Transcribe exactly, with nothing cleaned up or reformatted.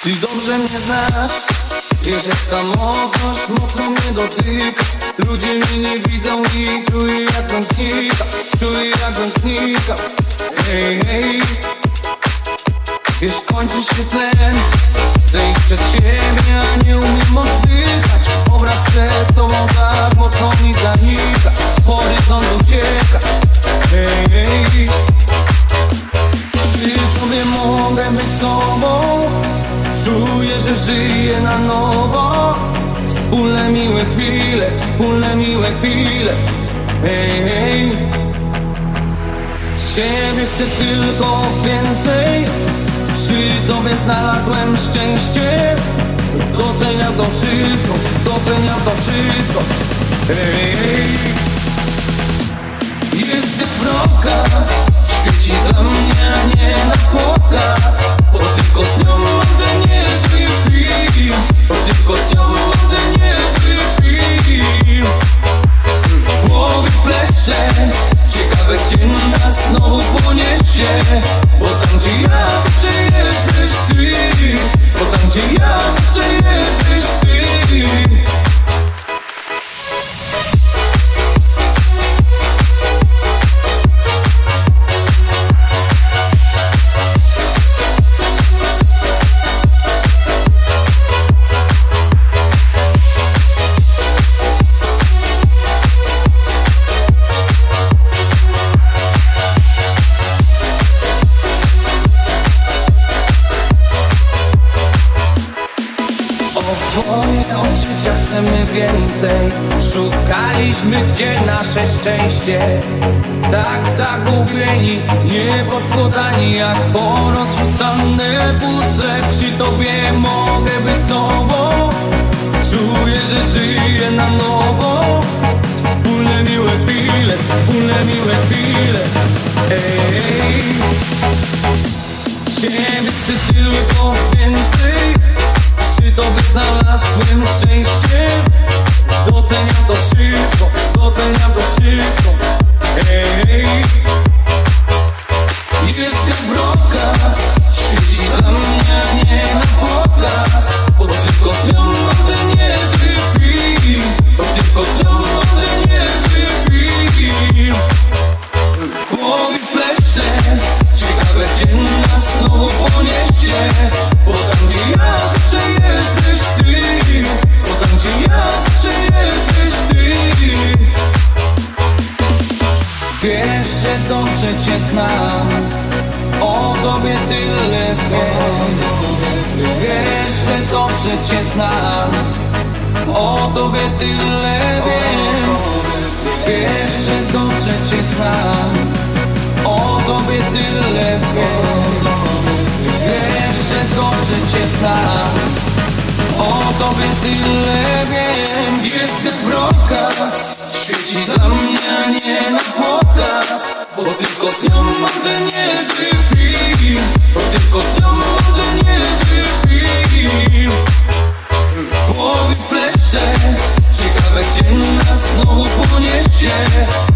Ty dobrze mnie znasz, wiesz jak samotność mocno mnie dotyka. Ludzie mnie nie widzą i czuję jak on znika, czuję jak on znika. Hej, hej, wiesz kończy się tlen, chcę iść przed siebie, a nie umiem oddychać. Obraz przed sobą tak mocno mi zanika, horyzont ucieka. Hej, hej, przy tobie mogę być sobą, czuję, że żyję na nowo. Wspólne miłe chwile, wspólne miłe chwile. Hej, hej, ciebie chcę tylko więcej. Przy tobie znalazłem szczęście. Doceniam to wszystko, doceniam to wszystko. Hej, hej, jesteś wroga, świeci dla mnie, a nie na pokaz. Bo tylko z nią będę niezły film, bo tylko z nią będę niezły film. W głowie flesze, ciekawe gdzie nas znowu poniesie. Bo tam gdzie ja zawsze jesteś ty, bo tam gdzie ja zawsze jesteś ty. Oboje od życia chcemy więcej. Szukaliśmy gdzie nasze szczęście. Tak zagubieni, nieposkładani jak porozrzucane puzzle. Przy tobie mogę być sobą, czuję, że żyję na nowo. Wspólne miłe chwile, wspólne miłe chwile. Ej, ciebie chcę tylko więcej. Przy tobie znalazłem szczęście. Doceniam to wszystko, doceniam to wszystko. Hej, jestem wroga, świeci dla mnie, a nie na pokaz. Bo tylko z nią będę niezły film, bo tylko z nią będę niezły film. W głowie flesze, ciekawe gdzie nas znowu poniesie. Bo tam gdzie ja zawsze jesteś ty, bo tam gdzie ja zawsze jesteś ty. Wiesz, że dobrze cię znam, o tobie tyle wiem. Wiesz, że dobrze cię znam, o tobie tyle wiem. Wiesz, że dobrze cię znam, o tobie tyle wiem. Wiesz, że dobrze cię znam, o tobie tyle wiem. Jestem wroga, świeci dla mnie, a nie na pokaz. Bo tylko z nią będę niezły film, bo tylko z nią będę niezły film. W głowie flesze, ciekawe gdzie nas znowu poniesie.